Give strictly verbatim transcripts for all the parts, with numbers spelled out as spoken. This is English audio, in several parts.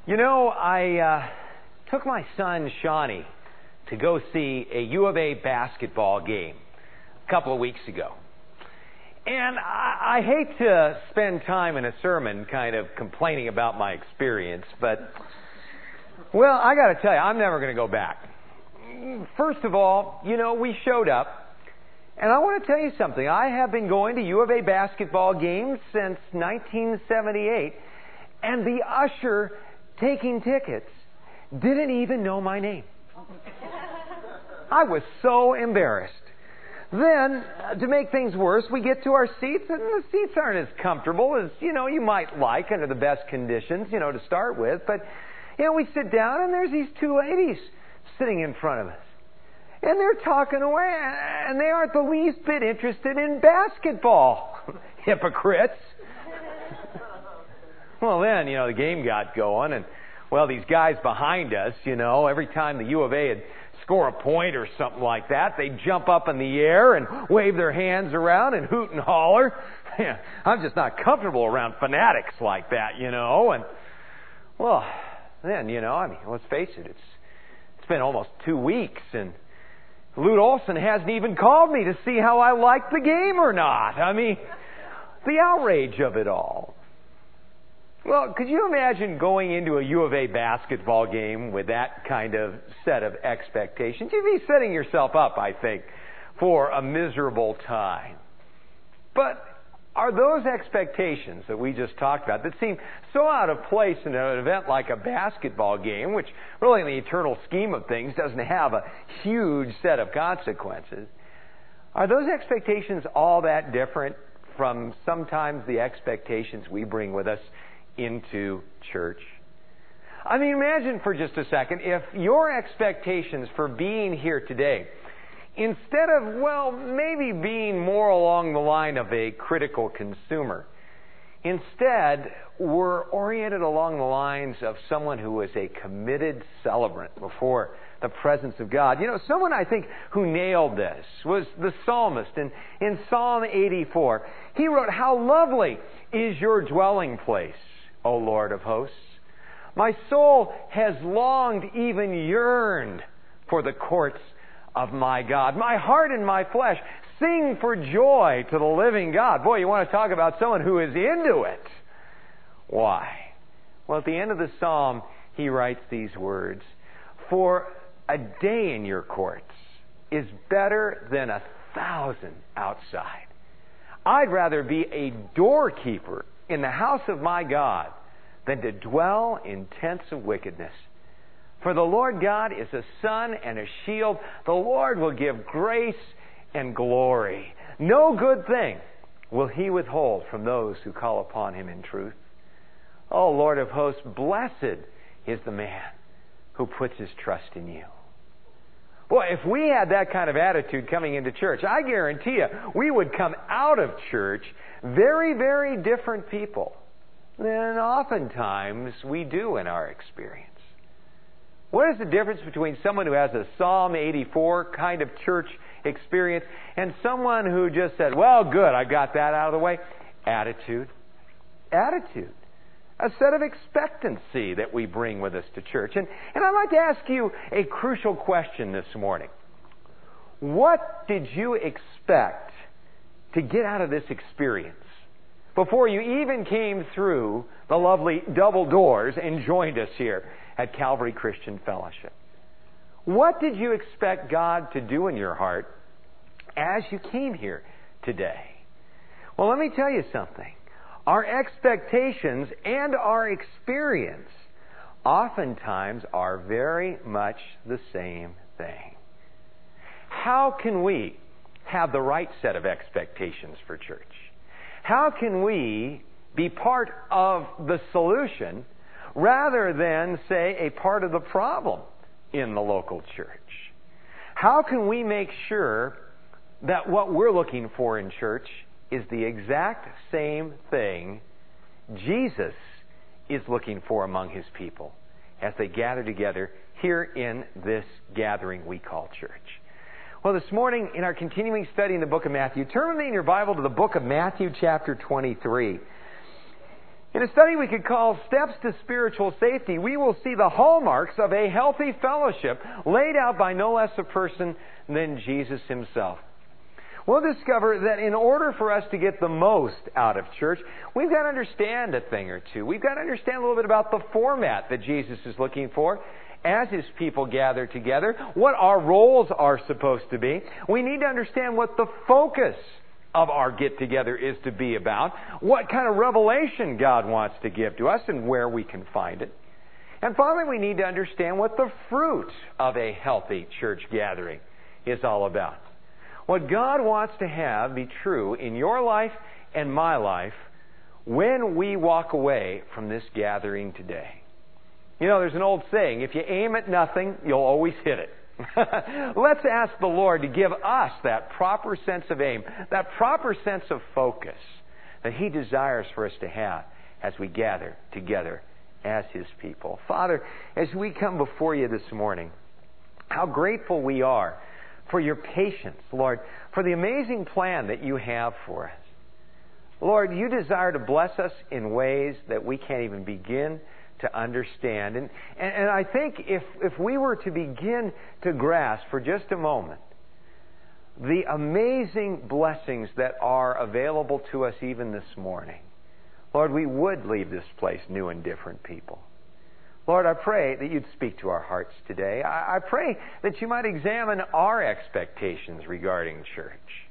You know, I uh, took my son, Shawnee, to go see a U of A basketball game a couple of weeks ago. And I, I hate to spend time in a sermon kind of complaining about my experience, but, well, I got to tell you, I'm never going to go back. First of all, you know, we showed up, and I want to tell you something. I have been going to U of A basketball games since nineteen seventy-eight, and the usher taking tickets didn't even know my name. I was so embarrassed. Then, uh, to make things worse, we get to our seats, and the seats aren't as comfortable as, you know, you might like under the best conditions, you know, to start with. But, you know, we sit down, and there's these two ladies sitting in front of us. And they're talking away, and they aren't the least bit interested in basketball. Hypocrites. Well, then, you know, the game got going, and, well, these guys behind us, you know, every time the U of A had score a point or something like that, they'd jump up in the air and wave their hands around and hoot and holler. Yeah, I'm just not comfortable around fanatics like that, you know. And, well, then, you know, I mean, let's face it, it's it's been almost two weeks, and Lute Olson hasn't even called me to see how I liked the game or not. I mean, the outrage of it all. Well, could you imagine going into a U of A basketball game with that kind of set of expectations? You'd be setting yourself up, I think, for a miserable time. But are those expectations that we just talked about, that seem so out of place in an event like a basketball game, which really in the eternal scheme of things doesn't have a huge set of consequences, are those expectations all that different from sometimes the expectations we bring with us into church? I mean, imagine for just a second if your expectations for being here today, instead of, well, maybe being more along the line of a critical consumer, instead were oriented along the lines of someone who was a committed celebrant before the presence of God. You know, someone I think who nailed this was the psalmist. In, in Psalm eighty-four, he wrote, "How lovely is your dwelling place, O Lord of hosts. My soul has longed, even yearned, for the courts of my God. My heart and my flesh sing for joy to the living God." Boy, you want to talk about someone who is into it. Why? Well, at the end of the psalm, he writes these words, "For a day in your courts is better than a thousand outside. I'd rather be a doorkeeper in the house of my God than to dwell in tents of wickedness. For the Lord God is a sun and a shield. The Lord will give grace and glory. No good thing will He withhold from those who call upon Him in truth. Oh, Lord of hosts, blessed is the man who puts his trust in You." Boy, if we had that kind of attitude coming into church, I guarantee you, we would come out of church very, very different people than oftentimes we do in our experience. What is the difference between someone who has a Psalm eighty-four kind of church experience and someone who just said, "Well, good, I got that out of the way"? Attitude. Attitude. A set of expectancy that we bring with us to church. And, and I'd like to ask you a crucial question this morning. What did you expect to get out of this experience before you even came through the lovely double doors and joined us here at Calvary Christian Fellowship? What did you expect God to do in your heart as you came here today? Well, let me tell you something. Our expectations and our experience oftentimes are very much the same thing. How can we have the right set of expectations for church? How can we be part of the solution rather than, say, a part of the problem in the local church? How can we make sure that what we're looking for in church is the exact same thing Jesus is looking for among His people as they gather together here in this gathering we call church? Well, this morning in our continuing study in the book of Matthew, turn with me in your Bible to the book of Matthew chapter twenty-three. In a study we could call Steps to Spiritual Safety, we will see the hallmarks of a healthy fellowship laid out by no less a person than Jesus Himself. We'll discover that in order for us to get the most out of church, we've got to understand a thing or two. We've got to understand a little bit about the format that Jesus is looking for as His people gather together, what our roles are supposed to be. We need to understand what the focus of our get-together is to be about, what kind of revelation God wants to give to us, and where we can find it. And finally, we need to understand what the fruit of a healthy church gathering is all about. What God wants to have be true in your life and my life when we walk away from this gathering today. You know, there's an old saying, if you aim at nothing, you'll always hit it. Let's ask the Lord to give us that proper sense of aim, that proper sense of focus that He desires for us to have as we gather together as His people. Father, as we come before You this morning, how grateful we are for Your patience, Lord, for the amazing plan that You have for us. Lord, You desire to bless us in ways that we can't even begin to understand. And, and, and I think if, if we were to begin to grasp for just a moment the amazing blessings that are available to us even this morning, Lord, we would leave this place new and different people. Lord, I pray that You'd speak to our hearts today. I, I pray that You might examine our expectations regarding church.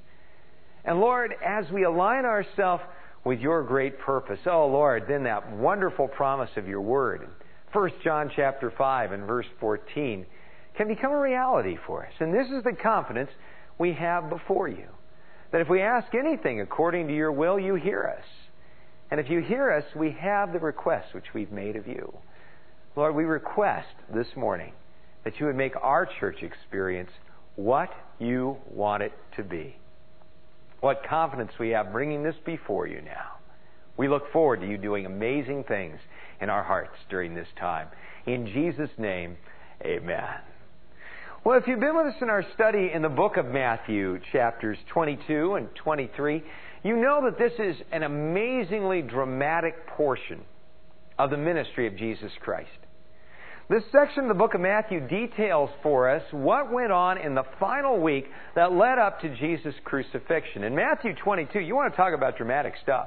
And Lord, as we align ourselves with Your great purpose, oh Lord, then that wonderful promise of Your Word in First John chapter five and verse fourteen can become a reality for us. And this is the confidence we have before You, that if we ask anything according to Your will, You hear us. And if You hear us, we have the requests which we've made of You. Lord, we request this morning that You would make our church experience what You want it to be. What confidence we have bringing this before You now. We look forward to You doing amazing things in our hearts during this time. In Jesus' name, amen. Well, if you've been with us in our study in the book of Matthew, chapters twenty-two and twenty-three, you know that this is an amazingly dramatic portion of the ministry of Jesus Christ. This section of the book of Matthew details for us what went on in the final week that led up to Jesus' crucifixion. In Matthew twenty-two, you want to talk about dramatic stuff.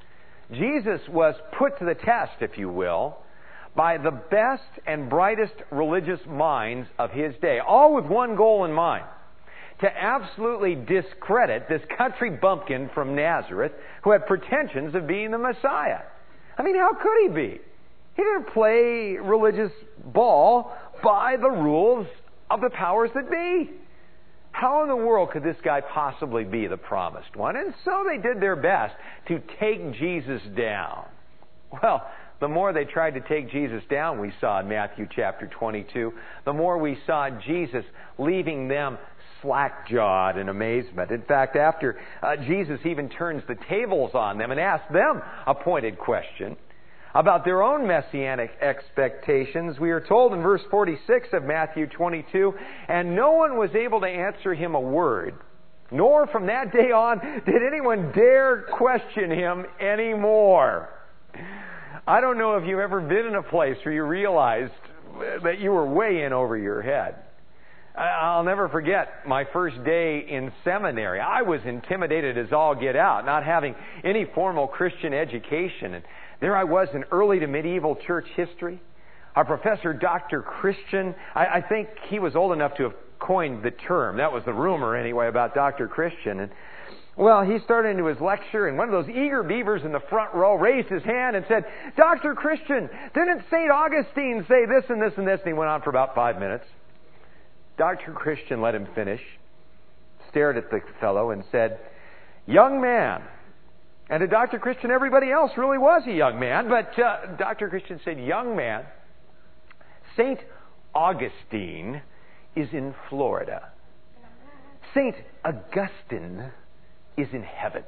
Jesus was put to the test, if you will, by the best and brightest religious minds of His day, all with one goal in mind: to absolutely discredit this country bumpkin from Nazareth who had pretensions of being the Messiah. I mean, how could He be? He didn't play religious ball by the rules of the powers that be. How in the world could this guy possibly be the promised one? And so they did their best to take Jesus down. Well, the more they tried to take Jesus down, we saw in Matthew chapter twenty-two, the more we saw Jesus leaving them slack-jawed in amazement. In fact, after uh, Jesus even turns the tables on them and asks them a pointed question about their own messianic expectations, we are told in verse forty-six of Matthew twenty-two, and no one was able to answer Him a word, nor from that day on did anyone dare question Him anymore. I don't know if you've ever been in a place where you realized that you were way in over your head. I'll never forget my first day in seminary. I was intimidated as all get out, not having any formal Christian education. And there I was in early to medieval church history. Our professor, Doctor Christian, I, I think he was old enough to have coined the term. That was the rumor anyway about Doctor Christian. And well, he started into his lecture, and one of those eager beavers in the front row raised his hand and said, "Doctor Christian, didn't Saint Augustine say this and this and this?" And he went on for about five minutes. Doctor Christian let him finish, stared at the fellow and said, "Young man." And to Doctor Christian, everybody else really was a young man. But uh, Doctor Christian said, "Young man, Saint Augustine is in Florida. Saint Augustine is in heaven."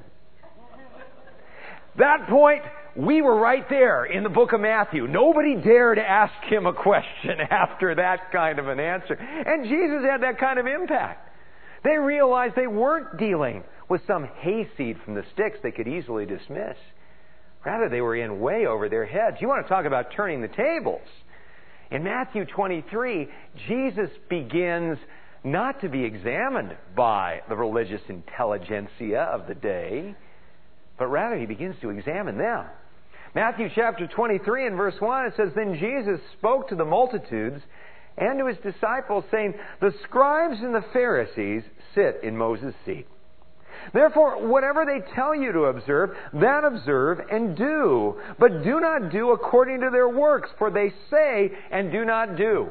That point, we were right there in the book of Matthew. Nobody dared ask him a question after that kind of an answer. And Jesus had that kind of impact. They realized they weren't dealing with some hayseed from the sticks they could easily dismiss. Rather, they were in way over their heads. You want to talk about turning the tables. In Matthew twenty-three, Jesus begins not to be examined by the religious intelligentsia of the day, but rather he begins to examine them. Matthew chapter twenty-three and verse one, it says, "Then Jesus spoke to the multitudes and to his disciples, saying, The scribes and the Pharisees sit in Moses' seat. Therefore, whatever they tell you to observe, that observe and do. But do not do according to their works, for they say and do not do."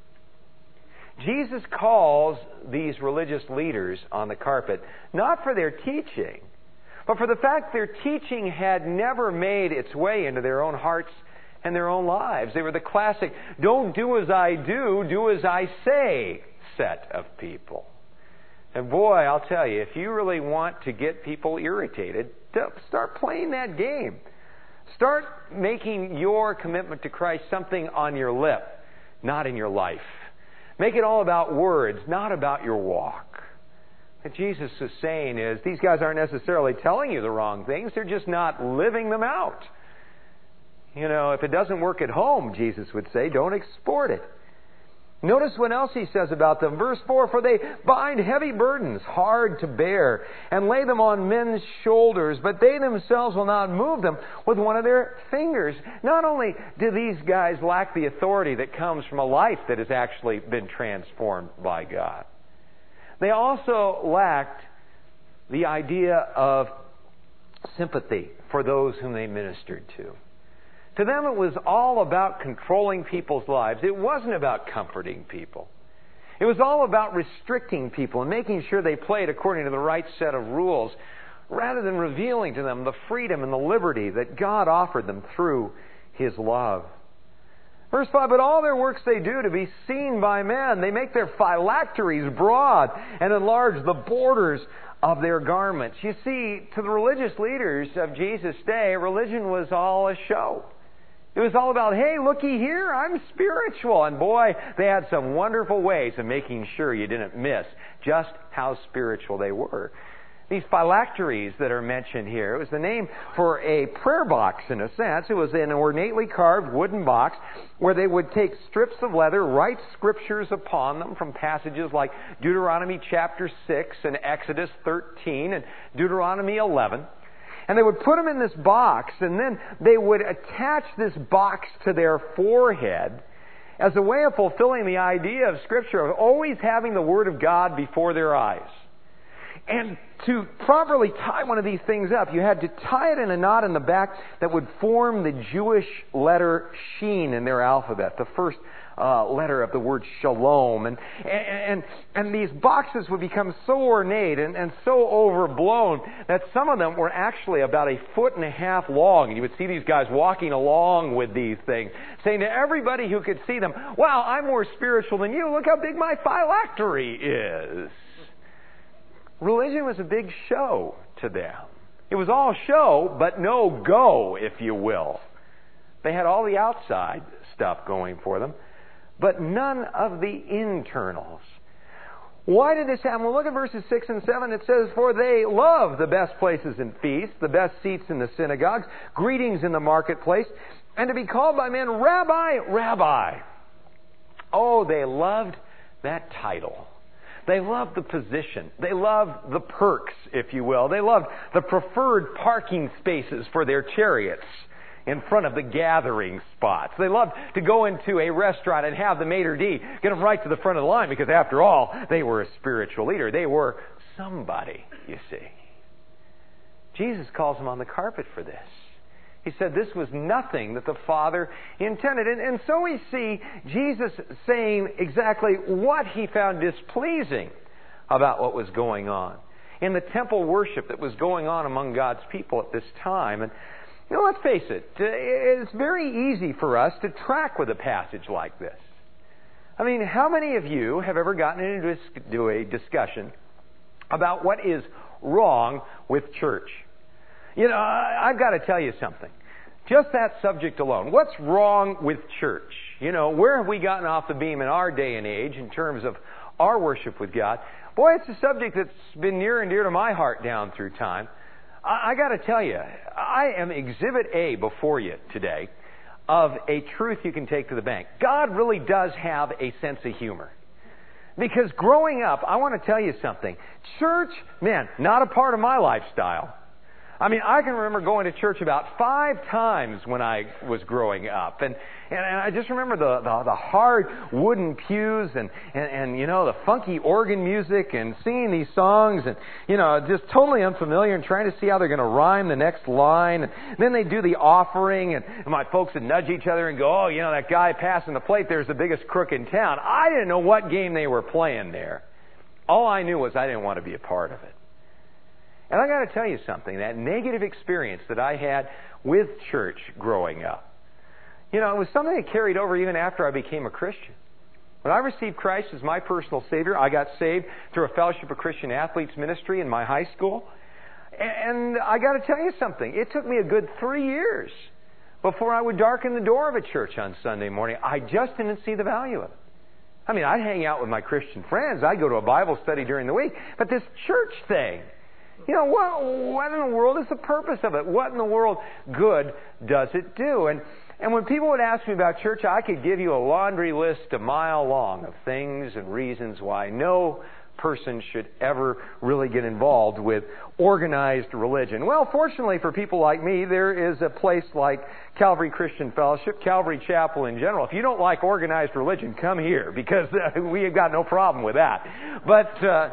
Jesus calls these religious leaders on the carpet not for their teaching, but for the fact their teaching had never made its way into their own hearts and their own lives. They were the classic, don't do as I do, do as I say set of people. And boy, I'll tell you, if you really want to get people irritated, start playing that game. Start making your commitment to Christ something on your lip, not in your life. Make it all about words, not about your walk. What Jesus is saying is, these guys aren't necessarily telling you the wrong things, they're just not living them out. You know, if it doesn't work at home, Jesus would say, don't export it. Notice what else he says about them. Verse four, "For they bind heavy burdens, hard to bear, and lay them on men's shoulders, but they themselves will not move them with one of their fingers." Not only do these guys lack the authority that comes from a life that has actually been transformed by God, they also lacked the idea of sympathy for those whom they ministered to. To them, it was all about controlling people's lives. It wasn't about comforting people. It was all about restricting people and making sure they played according to the right set of rules, rather than revealing to them the freedom and the liberty that God offered them through His love. Verse five, "But all their works they do to be seen by men. They make their phylacteries broad and enlarge the borders of their garments." You see, to the religious leaders of Jesus' day, religion was all a show. It was all about, hey, looky here, I'm spiritual. And boy, they had some wonderful ways of making sure you didn't miss just how spiritual they were. These phylacteries that are mentioned here, it was the name for a prayer box in a sense. It was an ornately carved wooden box where they would take strips of leather, write scriptures upon them from passages like Deuteronomy chapter six and Exodus thirteen and Deuteronomy eleven. And they would put them in this box, and then they would attach this box to their forehead as a way of fulfilling the idea of Scripture, of always having the Word of God before their eyes. And to properly tie one of these things up, you had to tie it in a knot in the back that would form the Jewish letter Shin in their alphabet, the first uh, letter of the word Shalom. And, and, and these boxes would become so ornate and, and so overblown that some of them were actually about a foot and a half long. And you would see these guys walking along with these things, saying to everybody who could see them, "Wow, I'm more spiritual than you. Look how big my phylactery is." Religion was a big show to them. It was all show, but no go, if you will. They had all the outside stuff going for them, but none of the internals. Why did this happen? Well, look at verses six and seven. It says, "For they love the best places and feasts, the best seats in the synagogues, greetings in the marketplace, and to be called by men, Rabbi, Rabbi." Oh, they loved that title. They loved the position. They loved the perks, if you will. They loved the preferred parking spaces for their chariots in front of the gathering spots. They loved to go into a restaurant and have the maitre d' get them right to the front of the line, because after all, they were a spiritual leader. They were somebody, you see. Jesus calls them on the carpet for this. He said this was nothing that the Father intended. And, and so we see Jesus saying exactly what He found displeasing about what was going on in the temple worship that was going on among God's people at this time. And you know, let's face it, it's very easy for us to track with a passage like this. I mean, how many of you have ever gotten into a discussion about what is wrong with church? You know, I've got to tell you something. Just that subject alone. What's wrong with church? You know, where have we gotten off the beam in our day and age in terms of our worship with God? Boy, it's a subject that's been near and dear to my heart down through time. I, I got to tell you, I am Exhibit A before you today of a truth you can take to the bank. God really does have a sense of humor. Because growing up, I want to tell you something. Church, man, not a part of my lifestyle. I mean, I can remember going to church about five times when I was growing up. And, and, and I just remember the, the, the hard wooden pews and, and, and, you know, the funky organ music and singing these songs and, you know, just totally unfamiliar and trying to see how they're going to rhyme the next line. And then they do the offering and my folks would nudge each other and go, oh, you know, that guy passing the plate there's the biggest crook in town. I didn't know what game they were playing there. All I knew was I didn't want to be a part of it. And I got to tell you something, that negative experience that I had with church growing up, you know, it was something that carried over even after I became a Christian. When I received Christ as my personal Savior, I got saved through a Fellowship of Christian Athletes ministry in my high school. And I got to tell you something, it took me a good three years before I would darken the door of a church on Sunday morning. I just didn't see the value of it. I mean, I'd hang out with my Christian friends, I'd go to a Bible study during the week, but this church thing, you know, what, what in the world is the purpose of it? What in the world good does it do? And and when people would ask me about church, I could give you a laundry list a mile long of things and reasons why no person should ever really get involved with organized religion. Well, fortunately for people like me, there is a place like Calvary Christian Fellowship, Calvary Chapel in general. If you don't like organized religion, come here, because uh, we have got no problem with that. But... Uh,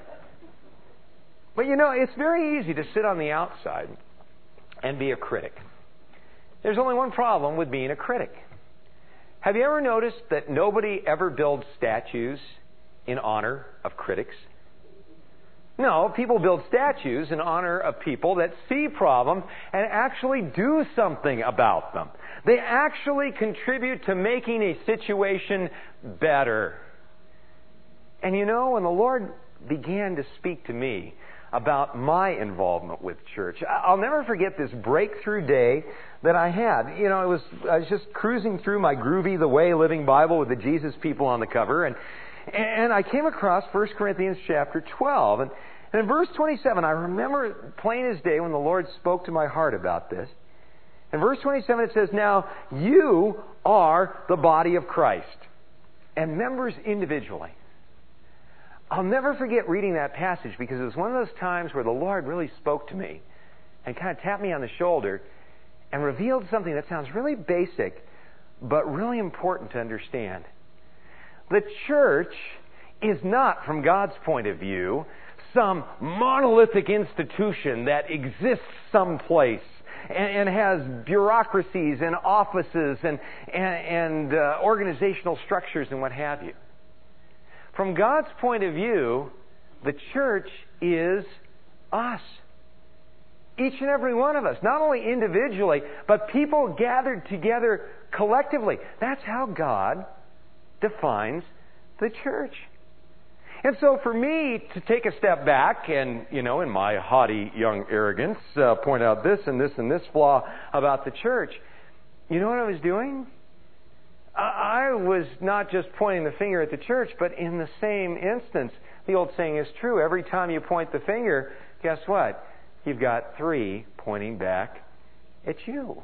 But you know, it's very easy to sit on the outside and be a critic. There's only one problem with being a critic. Have you ever noticed that nobody ever builds statues in honor of critics? No, people build statues in honor of people that see problems and actually do something about them. They actually contribute to making a situation better. And you know, when the Lord began to speak to me about my involvement with church, I'll never forget this breakthrough day that I had. You know, it was I was just cruising through my Groovy the Way Living Bible with the Jesus people on the cover, and and I came across First Corinthians chapter twelve, and, and in verse twenty-seven, I remember plain as day when the Lord spoke to my heart about this. In verse twenty-seven, it says, "Now you are the body of Christ, and members individually." I'll never forget reading that passage, because it was one of those times where the Lord really spoke to me and kind of tapped me on the shoulder and revealed something that sounds really basic but really important to understand. The church is not, from God's point of view, some monolithic institution that exists someplace and, and has bureaucracies and offices and, and, and uh, organizational structures and what have you. From God's point of view, the church is us. Each and every one of us, not only individually, but people gathered together collectively. That's how God defines the church. And so for me to take a step back and, you know, in my haughty young arrogance, uh, point out this and this and this flaw about the church, you know what I was doing? I was not just pointing the finger at the church, but in the same instance, the old saying is true. Every time you point the finger, guess what? You've got three pointing back at you.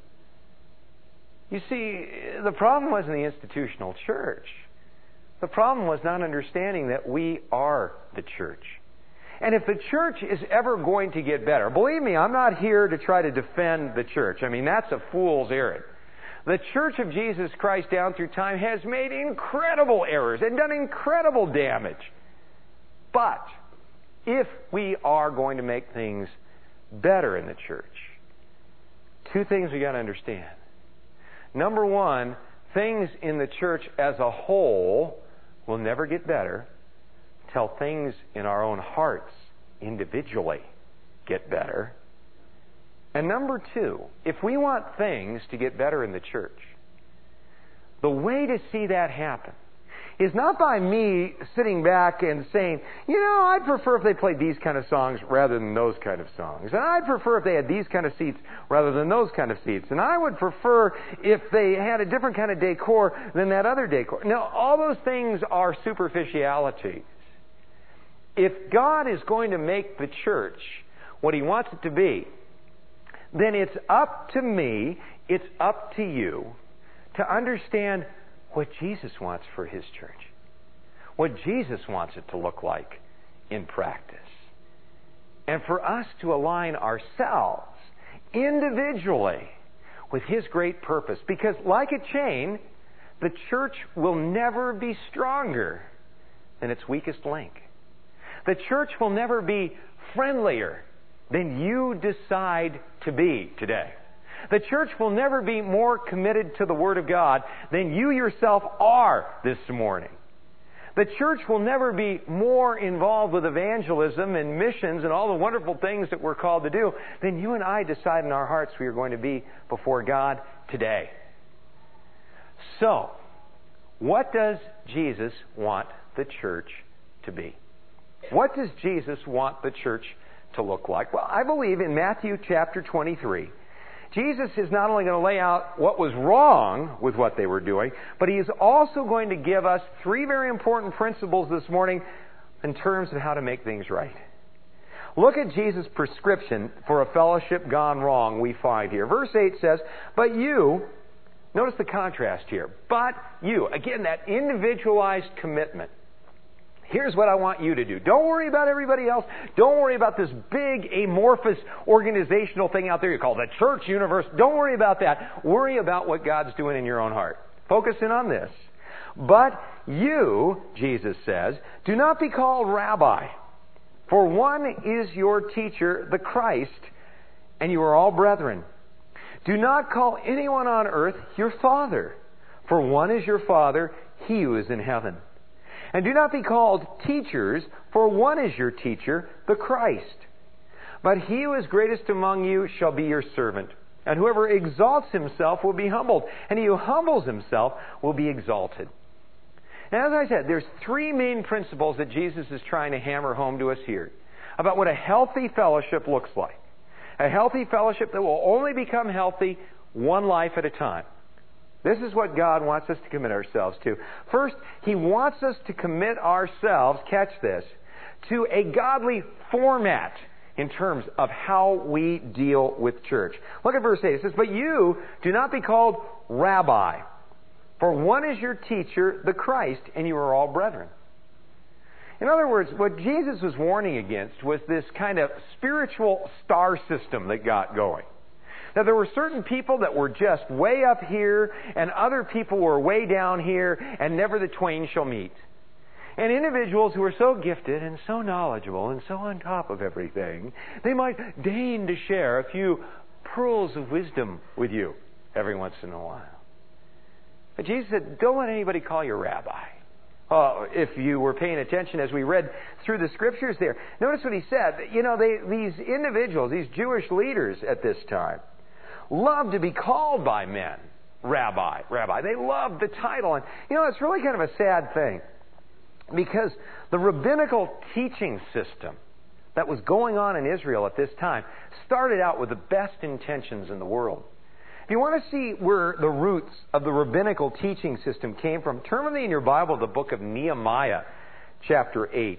You see, the problem wasn't the institutional church. The problem was not understanding that we are the church. And if the church is ever going to get better, believe me, I'm not here to try to defend the church. I mean, that's a fool's errand. The Church of Jesus Christ down through time has made incredible errors and done incredible damage. But if we are going to make things better in the church, two things we got to understand. Number one, things in the church as a whole will never get better until things in our own hearts individually get better. And number two, if we want things to get better in the church, the way to see that happen is not by me sitting back and saying, you know, I'd prefer if they played these kind of songs rather than those kind of songs. And I'd prefer if they had these kind of seats rather than those kind of seats. And I would prefer if they had a different kind of decor than that other decor. Now, all those things are superficialities. If God is going to make the church what He wants it to be, then it's up to me, it's up to you to understand what Jesus wants for His church. What Jesus wants it to look like in practice. And for us to align ourselves individually with His great purpose. Because like a chain, the church will never be stronger than its weakest link. The church will never be friendlier than you decide to be today. The church will never be more committed to the Word of God than you yourself are this morning. The church will never be more involved with evangelism and missions and all the wonderful things that we're called to do than you and I decide in our hearts we are going to be before God today. So, what does Jesus want the church to be? What does Jesus want the church to look like? Well, I believe in Matthew chapter twenty-three, Jesus is not only going to lay out what was wrong with what they were doing, but He is also going to give us three very important principles this morning in terms of how to make things right. Look at Jesus' prescription for a fellowship gone wrong we find here. Verse eight says, "But you," notice the contrast here, "but you," again, that individualized commitment. Here's what I want you to do. Don't worry about everybody else. Don't worry about this big amorphous organizational thing out there you call the church universe. Don't worry about that. Worry about what God's doing in your own heart. Focus in on this. "But you," Jesus says, "do not be called rabbi, for one is your teacher, the Christ, and you are all brethren. Do not call anyone on earth your father, for one is your Father, He who is in heaven. And do not be called teachers, for one is your teacher, the Christ. But he who is greatest among you shall be your servant. And whoever exalts himself will be humbled, and he who humbles himself will be exalted." Now, as I said, there's three main principles that Jesus is trying to hammer home to us here about what a healthy fellowship looks like. A healthy fellowship that will only become healthy one life at a time. This is what God wants us to commit ourselves to. First, He wants us to commit ourselves, catch this, to a godly format in terms of how we deal with church. Look at verse eight. It says, "But you do not be called rabbi, for one is your teacher, the Christ, and you are all brethren." In other words, what Jesus was warning against was this kind of spiritual star system that got going. Now, there were certain people that were just way up here, and other people were way down here, and never the twain shall meet. And individuals who were so gifted and so knowledgeable and so on top of everything, they might deign to share a few pearls of wisdom with you every once in a while. But Jesus said, don't let anybody call you rabbi. Uh, if you were paying attention as we read through the Scriptures there, notice what He said. You know, they, these individuals, these Jewish leaders at this time, love to be called by men rabbi, rabbi. They love the title. And, you know, it's really kind of a sad thing because the rabbinical teaching system that was going on in Israel at this time started out with the best intentions in the world. If you want to see where the roots of the rabbinical teaching system came from, turn with me in your Bible to the book of Nehemiah, chapter eight.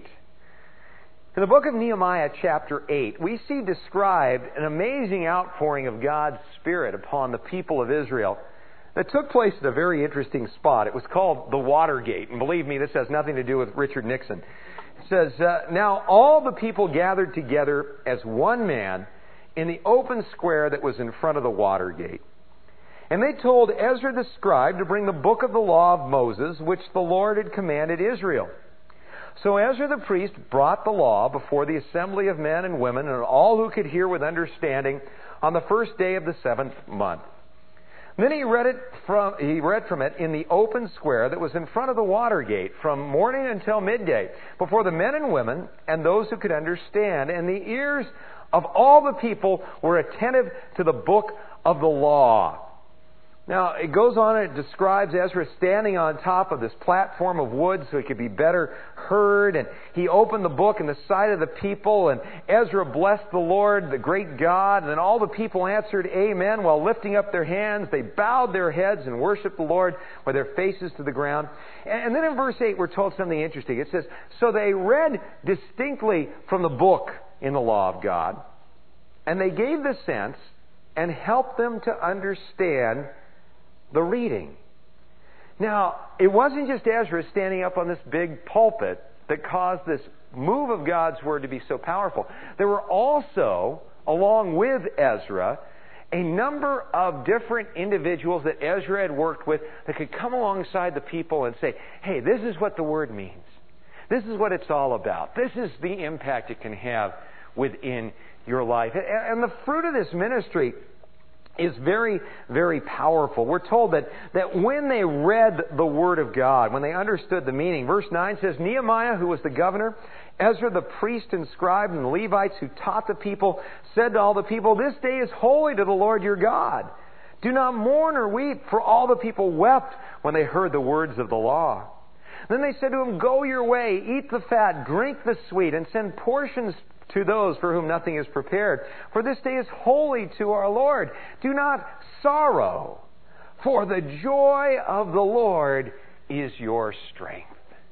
In the book of Nehemiah, chapter eight, we see described an amazing outpouring of God's Spirit upon the people of Israel that took place at a very interesting spot. It was called the Watergate. And believe me, this has nothing to do with Richard Nixon. It says, uh, "Now all the people gathered together as one man in the open square that was in front of the Watergate. And they told Ezra the scribe to bring the book of the law of Moses, which the Lord had commanded Israel. So Ezra the priest brought the law before the assembly of men and women and all who could hear with understanding on the first day of the seventh month. Then he read it from he read from it in the open square that was in front of the Watergate from morning until midday before the men and women and those who could understand. And the ears of all the people were attentive to the book of the law." Now, it goes on and it describes Ezra standing on top of this platform of wood so he could be better heard. And he opened the book in the sight of the people. And Ezra blessed the Lord, the great God. And then all the people answered, "Amen," while lifting up their hands. They bowed their heads and worshiped the Lord with their faces to the ground. And then in verse eight, we're told something interesting. It says, "So they read distinctly from the book in the law of God, And they gave the sense and helped them to understand the reading. Now, it wasn't just Ezra standing up on this big pulpit that caused this move of God's Word to be so powerful. There were also, along with Ezra, a number of different individuals that Ezra had worked with that could come alongside the people and say, hey, this is what the Word means. This is what it's all about. This is the impact it can have within your life. And the fruit of this ministry is very, very powerful. We're told that, that when they read the Word of God, when they understood the meaning, verse nine says, Nehemiah, who was the governor, Ezra the priest and scribe, and the Levites who taught the people, said to all the people, this day is holy to the Lord your God. Do not mourn or weep, for all the people wept when they heard the words of the law. Then they said to him, go your way, eat the fat, drink the sweet, and send portions to those for whom nothing is prepared. For this day is holy to our Lord. Do not sorrow, for the joy of the Lord is your strength.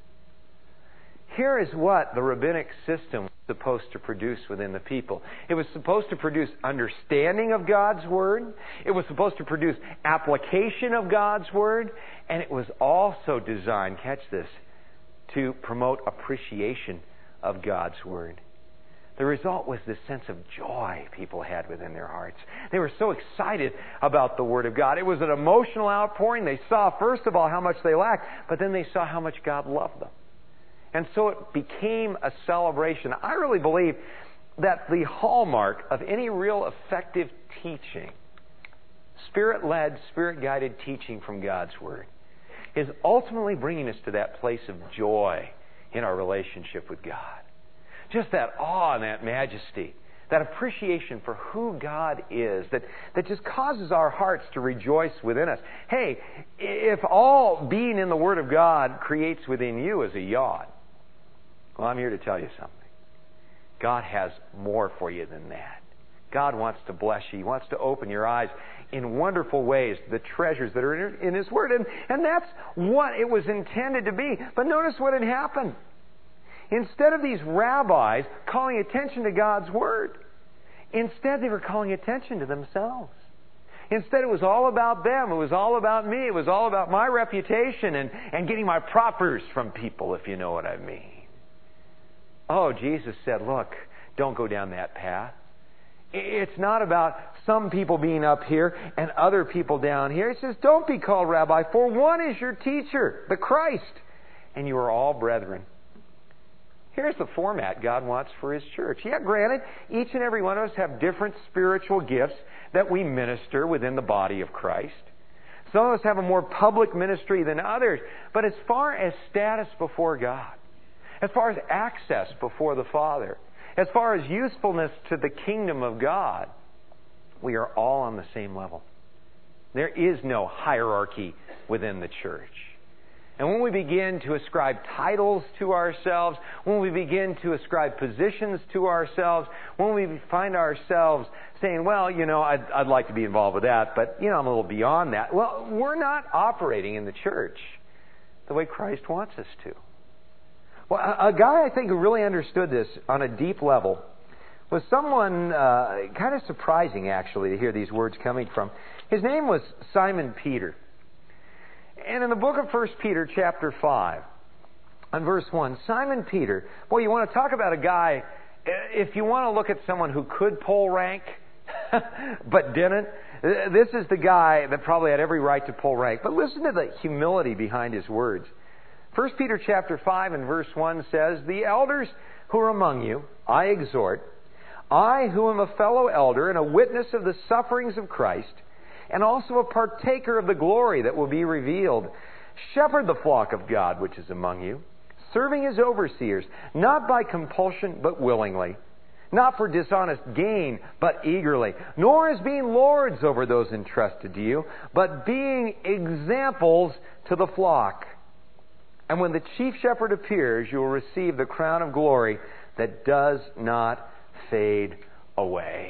Here is what the rabbinic system was supposed to produce within the people. It was supposed to produce understanding of God's Word. It was supposed to produce application of God's Word. And it was also designed, catch this, to promote appreciation of God's Word. The result was this sense of joy people had within their hearts. They were so excited about the Word of God. It was an emotional outpouring. They saw, first of all, how much they lacked, but then they saw how much God loved them. And so it became a celebration. I really believe that the hallmark of any real effective teaching, Spirit-led, Spirit-guided teaching from God's Word, is ultimately bringing us to that place of joy in our relationship with God. Just that awe and that majesty, that appreciation for who God is, that, that just causes our hearts to rejoice within us. Hey, if all being in the Word of God creates within you as a yawn, well, I'm here to tell you something. God has more for you than that. God wants to bless you. He wants to open your eyes in wonderful ways to the treasures that are in His Word. And, and that's what it was intended to be. But notice what had happened. Instead of these rabbis calling attention to God's Word, instead they were calling attention to themselves. Instead it was all about them. It was all about me. It was all about my reputation and, and getting my propers from people, if you know what I mean. Oh, Jesus said, look, don't go down that path. It's not about some people being up here and other people down here. He says, don't be called rabbi, for one is your teacher, the Christ, and you are all brethren. Here's the format God wants for His church. Yeah, granted, each and every one of us have different spiritual gifts that we minister within the body of Christ. Some of us have a more public ministry than others. But as far as status before God, as far as access before the Father, as far as usefulness to the kingdom of God, we are all on the same level. There is no hierarchy within the church. And when we begin to ascribe titles to ourselves, when we begin to ascribe positions to ourselves, when we find ourselves saying, well, you know, I'd, I'd like to be involved with that, but, you know, I'm a little beyond that. Well, we're not operating in the church the way Christ wants us to. Well, a, a guy I think who really understood this on a deep level was someone uh, kind of surprising, actually, to hear these words coming from. His name was Simon Peter. And in the book of First Peter chapter five, on verse one, Simon Peter, boy, you want to talk about a guy, if you want to look at someone who could poll rank, but didn't, this is the guy that probably had every right to poll rank. But listen to the humility behind his words. First Peter chapter five and verse one says, the elders who are among you, I exhort, I who am a fellow elder and a witness of the sufferings of Christ, and also a partaker of the glory that will be revealed. Shepherd the flock of God which is among you, serving as overseers, not by compulsion but willingly, not for dishonest gain but eagerly, nor as being lords over those entrusted to you, but being examples to the flock. And when the chief shepherd appears, you will receive the crown of glory that does not fade away.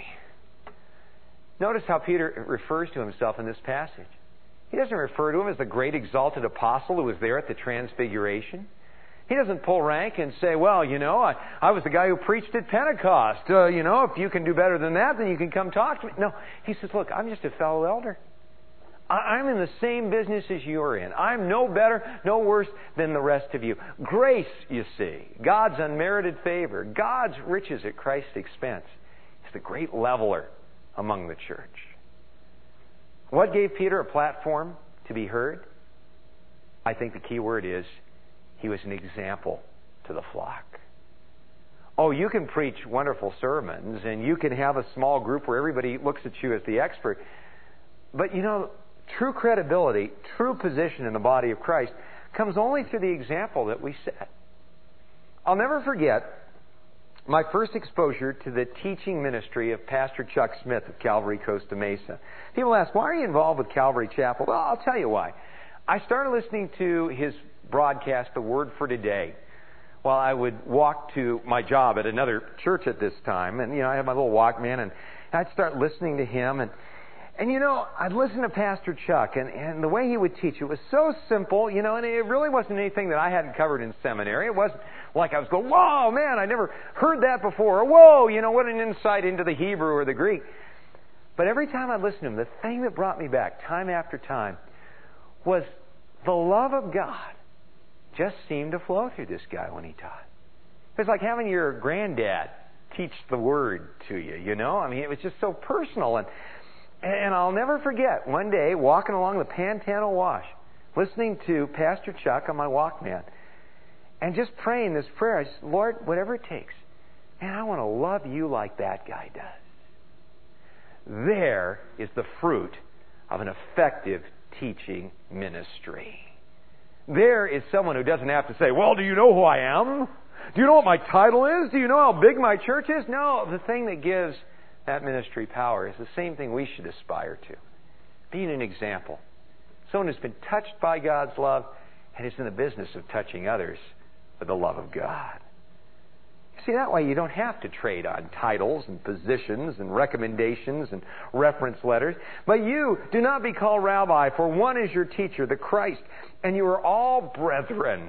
Notice how Peter refers to himself in this passage. He doesn't refer to him as the great exalted apostle who was there at the Transfiguration. He doesn't pull rank and say, well, you know, I, I was the guy who preached at Pentecost. Uh, you know, if you can do better than that, then you can come talk to me. No, he says, look, I'm just a fellow elder. I'm in the same business as you're in. I'm no better, no worse than the rest of you. Grace, you see, God's unmerited favor, God's riches at Christ's expense, is the great leveler among the church. What gave Peter a platform to be heard? I think the key word is he was an example to the flock. Oh, you can preach wonderful sermons and you can have a small group where everybody looks at you as the expert. But you know, true credibility, true position in the body of Christ comes only through the example that we set. I'll never forget my first exposure to the teaching ministry of Pastor Chuck Smith of Calvary Costa Mesa. People ask, why are you involved with Calvary Chapel? Well, I'll tell you why. I started listening to his broadcast, The Word for Today, while I would walk to my job at another church at this time. And, you know, I had my little Walkman, and I'd start listening to him. And, and you know, I'd listen to Pastor Chuck, and, and the way he would teach, it was so simple, you know, and it really wasn't anything that I hadn't covered in seminary. It wasn't like I was going, whoa, man, I never heard that before. Or, whoa, you know, what an insight into the Hebrew or the Greek. But every time I'd listen to him, the thing that brought me back time after time was the love of God just seemed to flow through this guy when he taught. It was like having your granddad teach the Word to you, you know? I mean, it was just so personal. And and I'll never forget one day walking along the Pantano Wash, listening to Pastor Chuck on my Walkman, and just praying this prayer. I said, Lord, whatever it takes, man, I want to love you like that guy does. There is the fruit of an effective teaching ministry. There is someone who doesn't have to say, well, do you know who I am? Do you know what my title is? Do you know how big my church is? No, the thing that gives that ministry power is the same thing we should aspire to. Being an example. Someone who's been touched by God's love and is in the business of touching others with the love of God. See, that way you don't have to trade on titles and positions and recommendations and reference letters. But you do not be called rabbi, for one is your teacher, the Christ, and you are all brethren.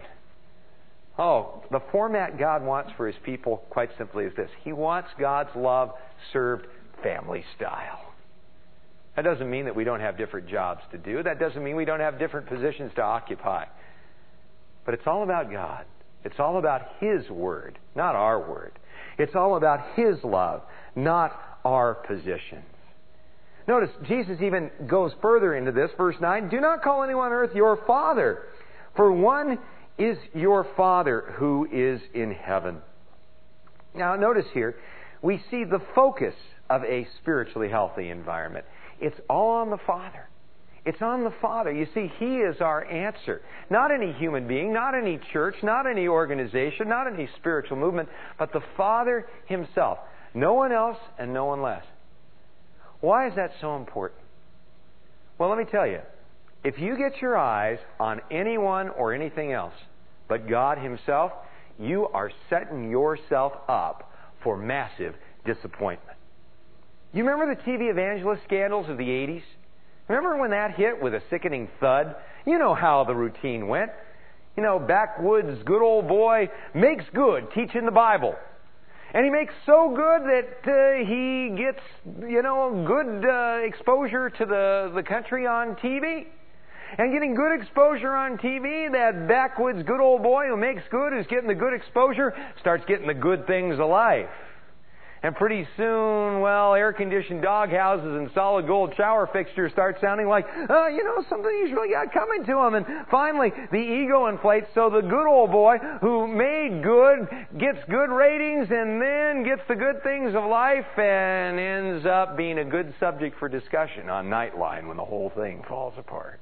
Oh, the format God wants for His people, quite simply, is this. He wants God's love served family style. That doesn't mean that we don't have different jobs to do. That doesn't mean we don't have different positions to occupy. But it's all about God. It's all about His Word, not our word. It's all about His love, not our positions. Notice, Jesus even goes further into this. Verse nine, do not call anyone on earth your father, for one is your Father who is in heaven. Now, notice here, we see the focus of a spiritually healthy environment. It's all on the Father. It's on the Father. You see, He is our answer. Not any human being, not any church, not any organization, not any spiritual movement, but the Father Himself. No one else and no one less. Why is that so important? Well, let me tell you. If you get your eyes on anyone or anything else but God Himself, you are setting yourself up for massive disappointment. You remember the T V evangelist scandals of the eighties? Remember when that hit with a sickening thud? You know how the routine went. You know, backwoods good old boy makes good teaching the Bible. And he makes so good that uh, he gets, you know, good uh, exposure to the, the country on T V. And getting good exposure on T V, that backwoods good old boy who makes good, who's getting the good exposure, starts getting the good things of life. And pretty soon, well, air-conditioned doghouses and solid gold shower fixtures start sounding like, uh, you know, something he's really got coming to him. And finally, the ego inflates, so the good old boy who made good gets good ratings and then gets the good things of life and ends up being a good subject for discussion on Nightline when the whole thing falls apart.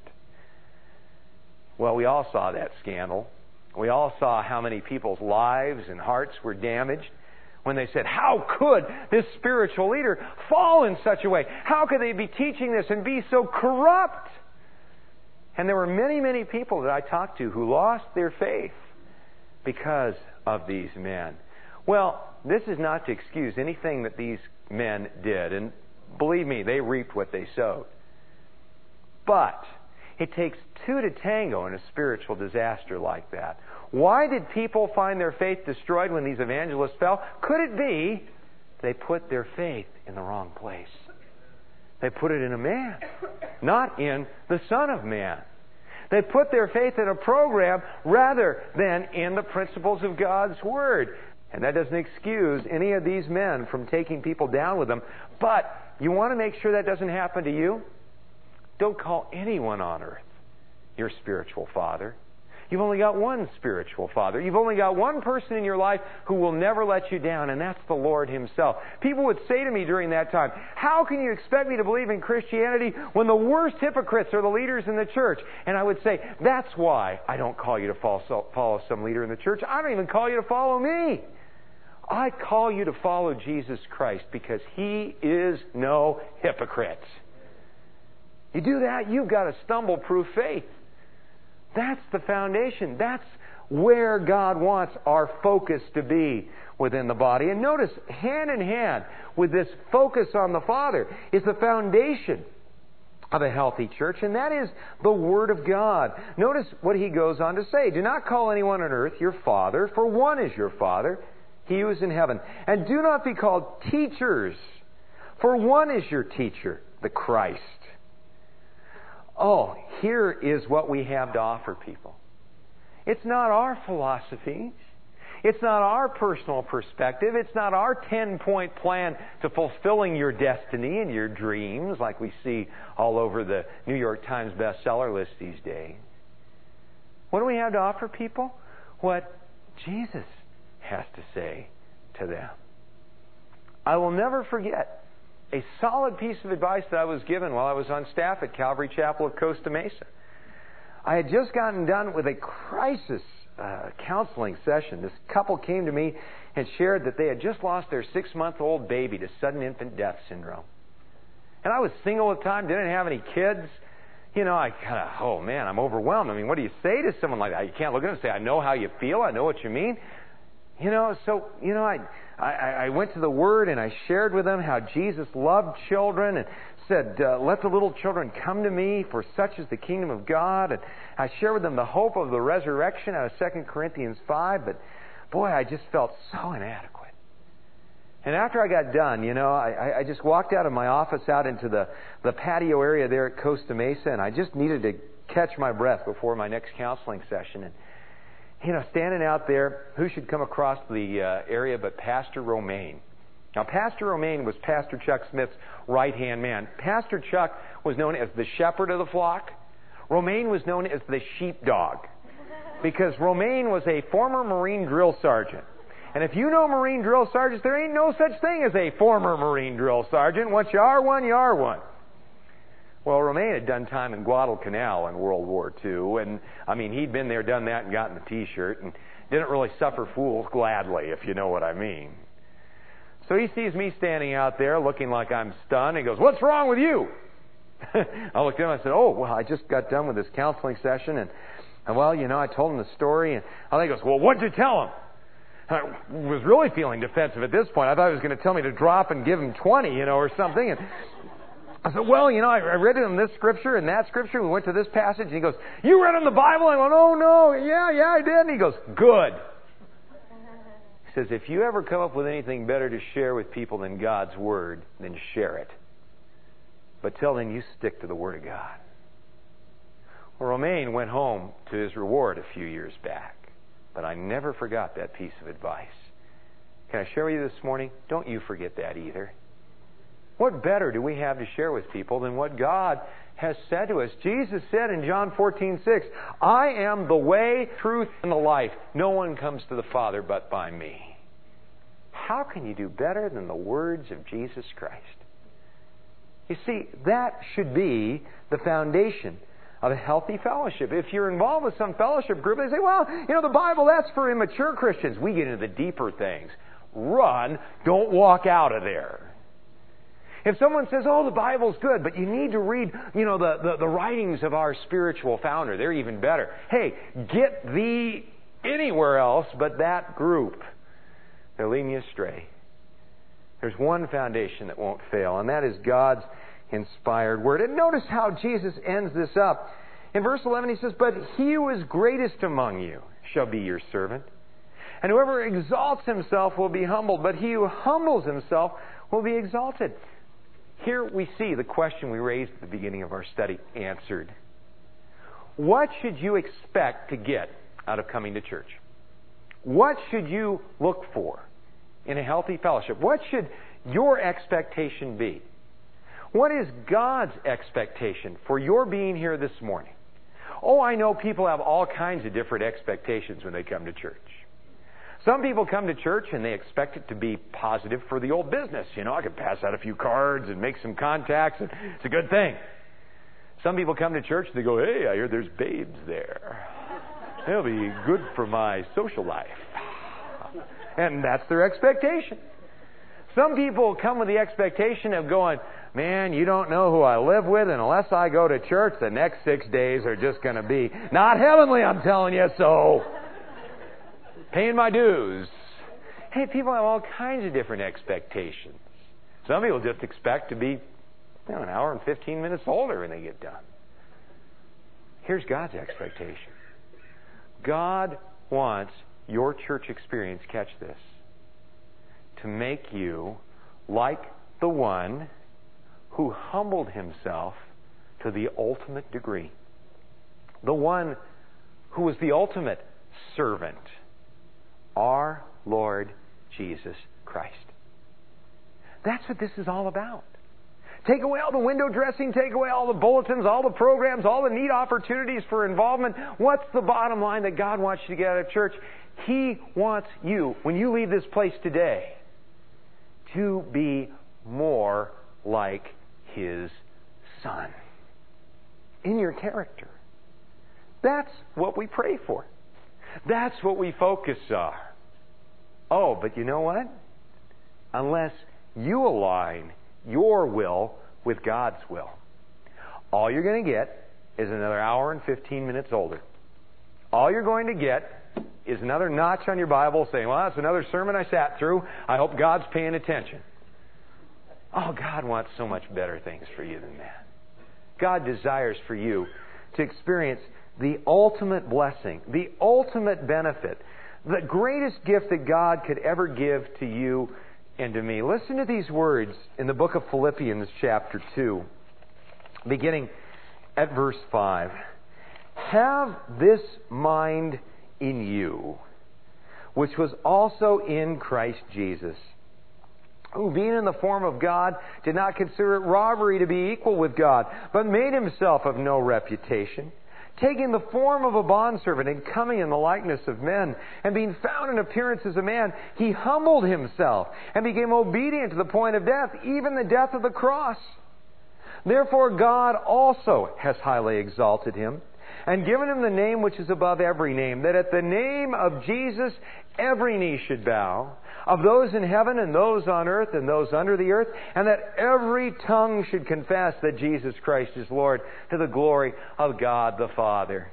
Well, we all saw that scandal. We all saw how many people's lives and hearts were damaged when they said, how could this spiritual leader fall in such a way? How could they be teaching this and be so corrupt? And there were many, many people that I talked to who lost their faith because of these men. Well, this is not to excuse anything that these men did. And believe me, they reaped what they sowed. But It takes two to tango in a spiritual disaster like that. Why did people find their faith destroyed when these evangelists fell? Could it be they put their faith in the wrong place? They put it in a man, not in the Son of Man. They put their faith in a program rather than in the principles of God's Word. And that doesn't excuse any of these men from taking people down with them. But you want to make sure that doesn't happen to you? Don't call anyone on earth your spiritual father. You've only got one spiritual father. You've only got one person in your life who will never let you down, and that's the Lord Himself. People would say to me during that time, how can you expect me to believe in Christianity when the worst hypocrites are the leaders in the church? And I would say, that's why I don't call you to follow some leader in the church. I don't even call you to follow me. I call you to follow Jesus Christ because He is no hypocrite. You do that, you've got a stumble-proof faith. That's the foundation. That's where God wants our focus to be within the body. And notice, hand in hand with this focus on the Father is the foundation of a healthy church, and that is the Word of God. Notice what he goes on to say. Do not call anyone on earth your father, for one is your Father, He who is in heaven. And do not be called teachers, for one is your teacher, the Christ. Oh, here is what we have to offer people. It's not our philosophy. It's not our personal perspective. It's not our ten-point plan to fulfilling your destiny and your dreams like we see all over the New York Times bestseller list these days. What do we have to offer people? What Jesus has to say to them. I will never forget a solid piece of advice that I was given while I was on staff at Calvary Chapel of Costa Mesa. I had just gotten done with a crisis uh, counseling session. This couple came to me and shared that they had just lost their six-month-old baby to sudden infant death syndrome. And I was single at the time, didn't have any kids. You know, I kind of, oh man, I'm overwhelmed. I mean, what do you say to someone like that? You can't look at them and say, I know how you feel, I know what you mean. You know, so, you know, I, I, I went to the Word and I shared with them how Jesus loved children and said, uh, let the little children come to me, for such is the kingdom of God. And I shared with them the hope of the resurrection out of Second Corinthians five. But, boy, I just felt so inadequate. And after I got done, you know, I, I just walked out of my office out into the, the patio area there at Costa Mesa, and I just needed to catch my breath before my next counseling session. And you know, standing out there, who should come across the uh, area but Pastor Romaine. Now, Pastor Romaine was Pastor Chuck Smith's right-hand man. Pastor Chuck was known as the shepherd of the flock. Romaine was known as the sheepdog, because Romaine was a former Marine drill sergeant. And if you know Marine drill sergeants, there ain't no such thing as a former Marine drill sergeant. Once you are one, you are one. Well, Romaine had done time in Guadalcanal in World War Two, and, I mean, he'd been there, done that, and gotten the T-shirt, and didn't really suffer fools gladly, if you know what I mean. So he sees me standing out there looking like I'm stunned. He goes, what's wrong with you? I looked at him and I said, oh, well, I just got done with this counseling session, and, and well, you know, I told him the story, and I think he goes, well, what'd you tell him? I was really feeling defensive at this point. I thought he was going to tell me to drop and give him twenty, you know, or something, and I said, well, you know, I read him this scripture and that scripture. We went to this passage, and he goes, you read him the Bible? I went, oh, no, yeah, yeah, I did. And he goes, good. He says, if you ever come up with anything better to share with people than God's Word, then share it. But till then, you stick to the Word of God. Well, Romaine went home to his reward a few years back, but I never forgot that piece of advice. Can I share with you this morning? Don't you forget that either. What better do we have to share with people than what God has said to us? Jesus said in John fourteen six, I am the way, truth, and the life. No one comes to the Father but by me. How can you do better than the words of Jesus Christ? You see, that should be the foundation of a healthy fellowship. If you're involved with some fellowship group, they say, well, you know, the Bible, that's for immature Christians. We get into the deeper things. Run. Don't walk out of there. If someone says, oh, the Bible's good, but you need to read, you know, the, the, the writings of our spiritual founder, they're even better. Hey, get thee anywhere else but that group. They're leading you astray. There's one foundation that won't fail, and that is God's inspired Word. And notice how Jesus ends this up In verse eleven he says, "But he who is greatest among you shall be your servant. And whoever exalts himself will be humbled, but he who humbles himself will be exalted." Here we see the question we raised at the beginning of our study answered. What should you expect to get out of coming to church? What should you look for in a healthy fellowship? What should your expectation be? What is God's expectation for your being here this morning? Oh, I know people have all kinds of different expectations when they come to church. Some people come to church and they expect it to be positive for the old business. You know, I can pass out a few cards and make some contacts, and it's a good thing. Some people come to church and they go, "Hey, I hear there's babes there. They'll be good for my social life." And that's their expectation. Some people come with the expectation of going, "Man, you don't know who I live with, and unless I go to church, the next six days are just going to be not heavenly, I'm telling you, so paying my dues." Hey, people have all kinds of different expectations. Some people just expect to be, you know, an hour and fifteen minutes older when they get done. Here's God's expectation. God wants your church experience, catch this, to make you like the one who humbled himself to the ultimate degree. The one who was the ultimate servant. Our Lord Jesus Christ. That's what this is all about. Take away all the window dressing, take away all the bulletins, all the programs, all the neat opportunities for involvement. What's the bottom line that God wants you to get out of church? He wants you, when you leave this place today, to be more like His Son in your character. That's what we pray for. That's what we focus on. Oh, but you know what? Unless you align your will with God's will, all you're going to get is another hour and fifteen minutes older. All you're going to get is another notch on your Bible saying, "Well, that's another sermon I sat through. I hope God's paying attention." Oh, God wants so much better things for you than that. God desires for you to experience the ultimate blessing, the ultimate benefit, the greatest gift that God could ever give to you and to me. Listen to these words in the book of Philippians chapter two, beginning at verse five. "Have this mind in you, which was also in Christ Jesus, who being in the form of God did not consider it robbery to be equal with God, but made himself of no reputation, taking the form of a bondservant and coming in the likeness of men, and being found in appearance as a man, he humbled himself and became obedient to the point of death, even the death of the cross. Therefore God also has highly exalted him and given him the name which is above every name, that at the name of Jesus every knee should bow, of those in heaven and those on earth and those under the earth, and that every tongue should confess that Jesus Christ is Lord, to the glory of God the Father."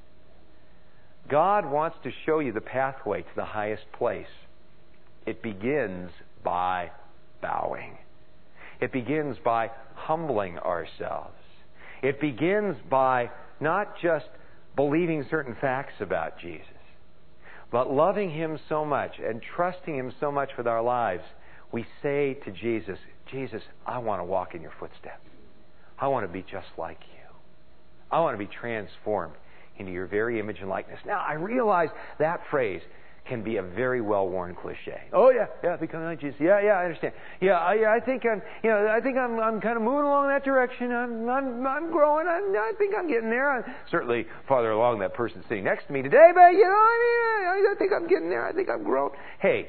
God wants to show you the pathway to the highest place. It begins by bowing. It begins by humbling ourselves. It begins by not just believing certain facts about Jesus, but loving Him so much and trusting Him so much with our lives. We say to Jesus, "Jesus, I want to walk in your footsteps. I want to be just like you. I want to be transformed into your very image and likeness." Now, I realize that phrase can be a very well-worn cliche. Oh yeah, yeah, becoming like Jesus. Yeah, yeah, I understand. Yeah, I, yeah, I think I'm, you know, I think I'm, I'm kind of moving along that direction. I'm, I'm, I'm growing. I'm, I think I'm getting there. I'm certainly farther along that person sitting next to me today, but you know, I mean, I think I'm getting there. I think I'm growing. Hey,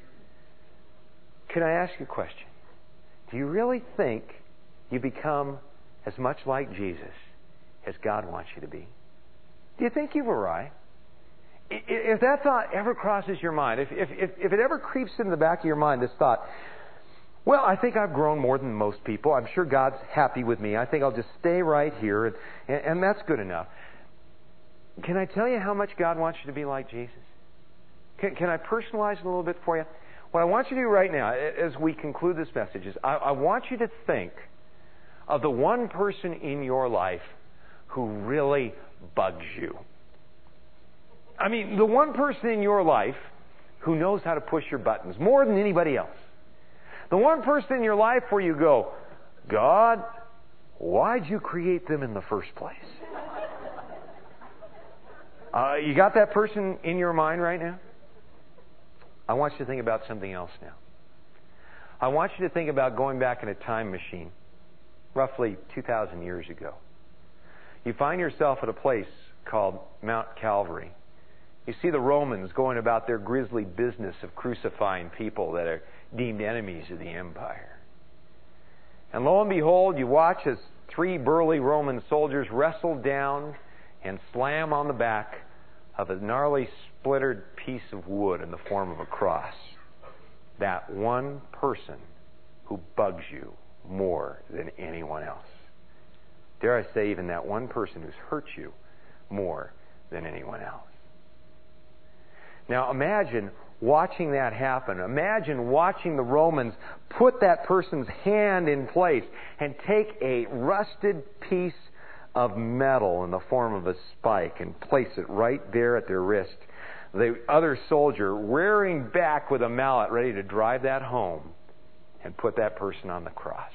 can I ask you a question? Do you really think you become as much like Jesus as God wants you to be? Do you think you've arrived? If that thought ever crosses your mind, if, if, if, if it ever creeps into the back of your mind, this thought, "Well, I think I've grown more than most people. I'm sure God's happy with me. I think I'll just stay right here, and, and that's good enough." Can I tell you how much God wants you to be like Jesus? Can, can I personalize it a little bit for you? What I want you to do right now, as we conclude this message, is I, I want you to think of the one person in your life who really bugs you. I mean, the one person in your life who knows how to push your buttons more than anybody else. The one person in your life where you go, God, why'd you create them in the first place? Uh, you got that person in your mind right now? I want you to think about something else now. I want you to think about going back in a time machine, roughly two thousand years ago. You find yourself at a place called Mount Calvary. You see the Romans going about their grisly business of crucifying people that are deemed enemies of the empire. And lo and behold, you watch as three burly Roman soldiers wrestle down and slam on the back of a gnarly splintered piece of wood in the form of a cross. That one person who bugs you more than anyone else. Dare I say, even that one person who's hurt you more than anyone else. Now imagine watching that happen. Imagine watching the Romans put that person's hand in place and take a rusted piece of metal in the form of a spike and place it right there at their wrist. The other soldier rearing back with a mallet ready to drive that home and put that person on the cross.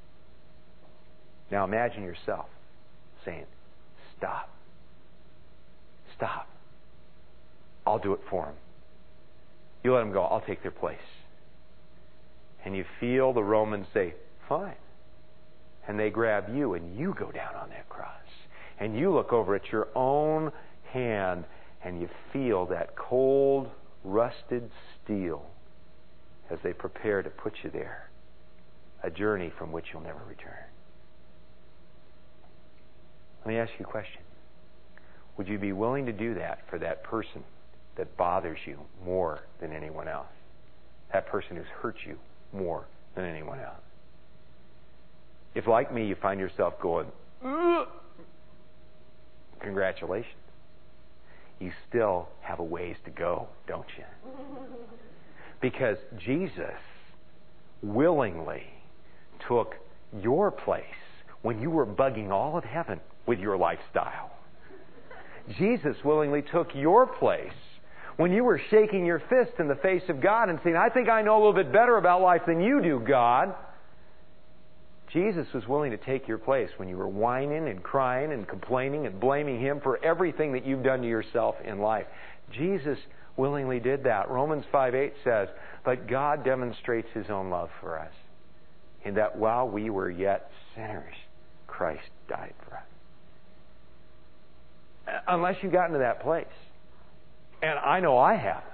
Now imagine yourself saying, stop. Stop. I'll do it for them. You let them go. I'll take their place. And you feel the Romans say, fine. And they grab you and you go down on that cross. And you look over at your own hand and you feel that cold, rusted steel as they prepare to put you there. A journey from which you'll never return. Let me ask you a question. Would you be willing to do that for that person that bothers you more than anyone else? That person who's hurt you more than anyone else? If, like me, you find yourself going, ugh, congratulations. You still have a ways to go, don't you? Because Jesus willingly took your place when you were bugging all of heaven with your lifestyle. Jesus willingly took your place when you were shaking your fist in the face of God and saying, I think I know a little bit better about life than you do, God. Jesus was willing to take your place when you were whining and crying and complaining and blaming Him for everything that you've done to yourself in life. Jesus willingly did that. Romans five eight says, but God demonstrates His own love for us, in that while we were yet sinners, Christ died for us. Unless you've gotten to that place, and I know I haven't,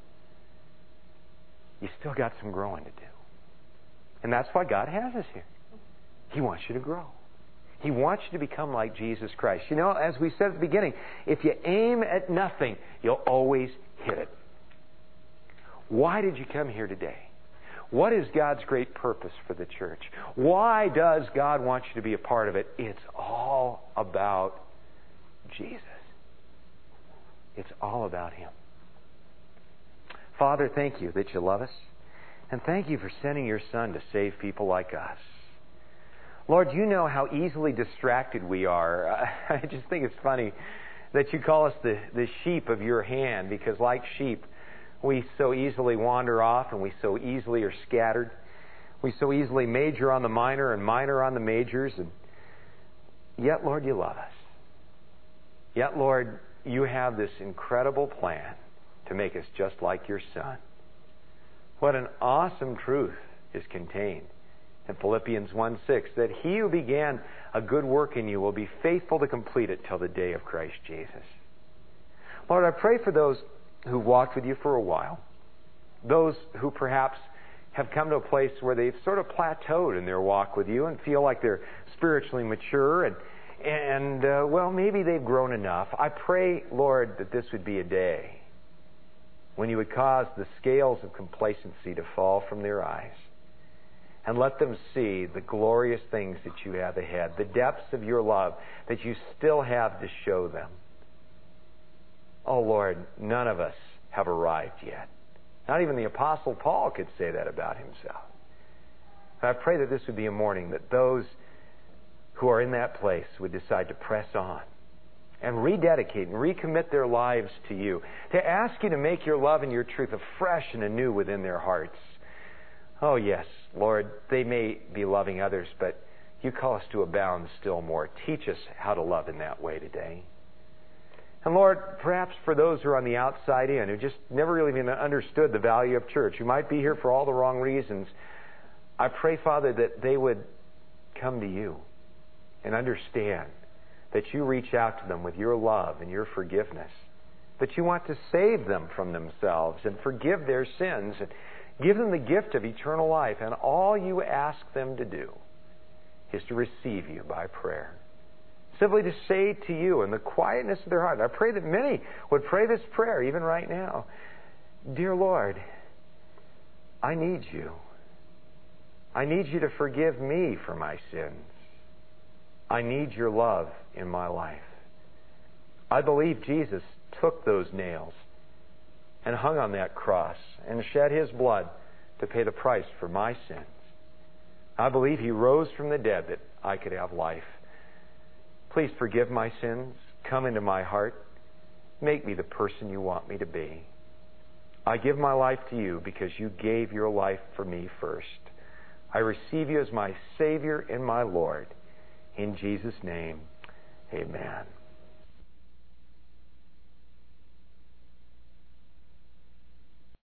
you still got some growing to do. And that's why God has us here. He wants you to grow. He wants you to become like Jesus Christ. You know, as we said at the beginning, if you aim at nothing, you'll always hit it. Why did you come here today? What is God's great purpose for the church? Why does God want you to be a part of it? It's all about Jesus. It's all about Him. Father, thank you that you love us. And thank you for sending your Son to save people like us. Lord, you know how easily distracted we are. I just think it's funny that you call us the, the sheep of your hand, because like sheep, we so easily wander off and we so easily are scattered. We so easily major on the minor and minor on the majors. And yet, Lord, you love us. Yet, Lord, you have this incredible plan to make us just like your Son. What an awesome truth is contained in Philippians one six, that He who began a good work in you will be faithful to complete it till the day of Christ Jesus. Lord, I pray for those who've walked with you for a while, those who perhaps have come to a place where they've sort of plateaued in their walk with you and feel like they're spiritually mature and, and uh, well, maybe they've grown enough. I pray, Lord, that this would be a day when you would cause the scales of complacency to fall from their eyes and let them see the glorious things that you have ahead, the depths of your love that you still have to show them. Oh, Lord, none of us have arrived yet. Not even the Apostle Paul could say that about himself. And I pray that this would be a morning that those who are in that place would decide to press on and rededicate and recommit their lives to you, to ask you to make your love and your truth afresh and anew within their hearts. Oh, yes, Lord, they may be loving others, but you call us to abound still more. Teach us how to love in that way today. And Lord, perhaps for those who are on the outside in, who just never really even understood the value of church, who might be here for all the wrong reasons, I pray, Father, that they would come to you and understand that you reach out to them with your love and your forgiveness, that you want to save them from themselves and forgive their sins and give them the gift of eternal life. And all you ask them to do is to receive you by prayer. Simply to say to you in the quietness of their heart. I pray that many would pray this prayer even right now. Dear Lord, I need you. I need you to forgive me for my sins. I need your love in my life. I believe Jesus took those nails and hung on that cross and shed his blood to pay the price for my sins. I believe he rose from the dead that I could have life. Please forgive my sins. Come into my heart. Make me the person you want me to be. I give my life to you because you gave your life for me first. I receive you as my Savior and my Lord. In Jesus' name, amen.